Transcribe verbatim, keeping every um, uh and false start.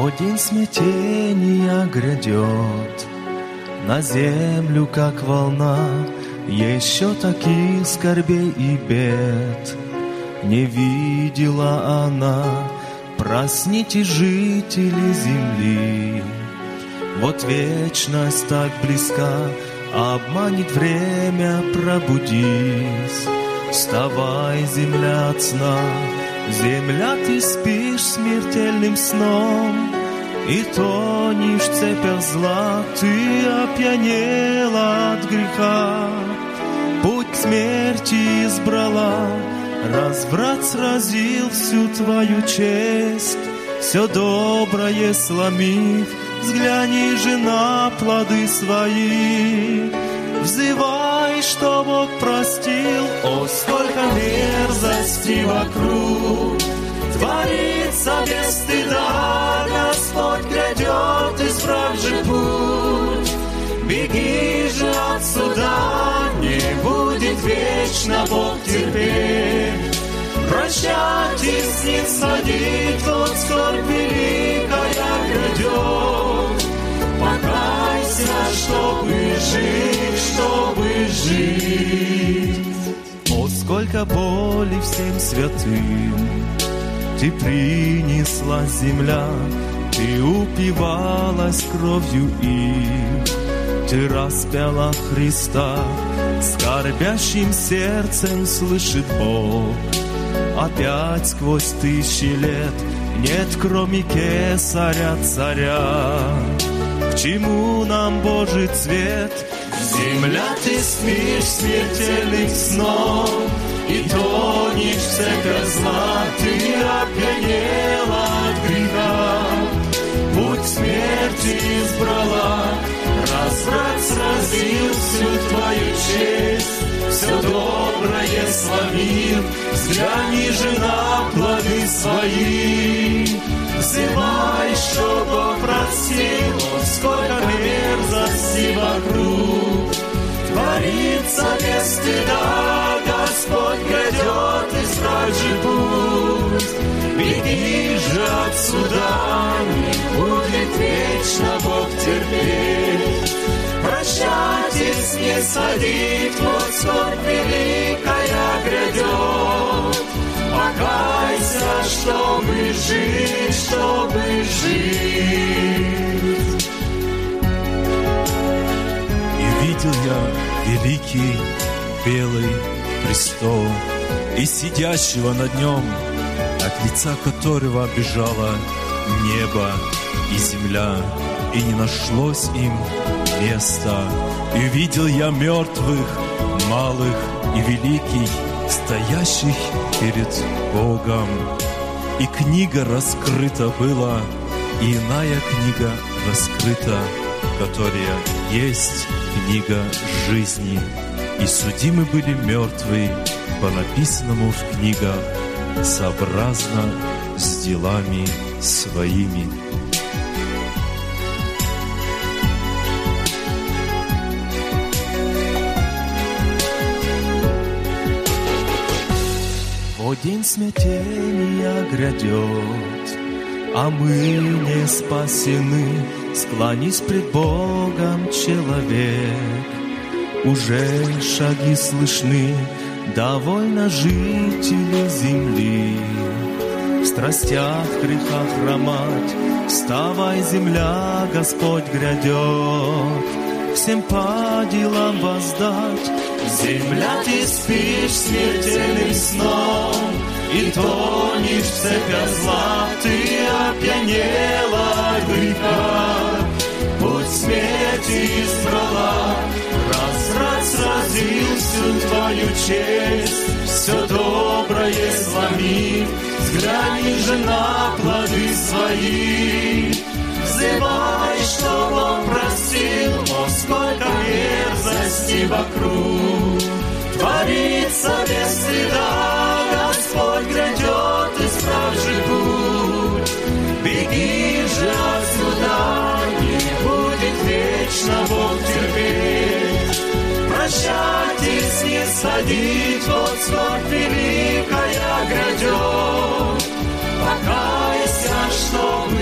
Вот день смятения грядет на землю, как волна, еще таких скорбей и бед не видела она. Проснитесь, жители земли, вот вечность так близка, обманет время, пробудись. Вставай, земля, от сна, земля, ты спишь смертельным сном, и тонешь в цепях зла, ты опьянела от греха. Путь смерти избрала, разврат сразил всю твою честь, все доброе сломив, взгляни же на плоды свои. Взывай, что Бог простил, о, сколько мерзости вокруг творится без стыда. Господь грядет, исправь же путь, беги же отсюда, не будет вечно Бог терпеть. Прощать и снисходить, вот скорбь великая грядет. Покайся, чтобы жить, чтобы жить. О, сколько боли всем святым ты принесла, земля, ты упивалась кровью их, ты распяла Христа, скорбящим сердцем слышит Бог. Опять сквозь тысячи лет нет, кроме Кесаря царя. К чему нам Божий цвет? Земля, ты спишь смертельным сном, и тонешь в цепях зла, ты опьянела от греха. Путь смерти избрала, разврат сразил всю твою честь, все доброе сломил, взгляни же на плоды свои. Взывай, что Бог простил, о, сколько мерзости вокруг творится без стыда. Господь грядет, исправь же путь, беги же отсюда, не будет вечно Бог терпеть. Прощать и снисходить, вот скорбь великая грядет. Покайся, чтобы жить, чтобы жить. И видел я великий белый престол, и сидящего над нем, от лица которого бежало небо и земля, и не нашлось им места. И видел я мертвых, малых и великих, стоящих перед Богом. И книга раскрыта была, и иная книга раскрыта, которая есть книга жизни. И судимы были мертвые по написанному в книгах, сообразно с делами своими. Вот день смятения грядет, а мы не спасены. Склонись пред Богом, человек, уже шаги слышны, довольно жители земли. В страстях, в грехах хромать, вставай, земля, Господь грядет, всем по делам воздать. Земля, ты спишь смертельным сном, и тонешь в цепях зла, ты опьянела от греха. Путь смерти избрала, разврат сразил всю твою честь, все доброе сломив, взгляни же на плоды свои. Взывай, что Бог простил, о, сколько мерзости вокруг творится без стыда. Господь грядет, исправь же путь, беги же отсюда, не будет вечно Бог терпеть. Прощать и снисходить, вот скорбь великая грядет. Покайся, чтобы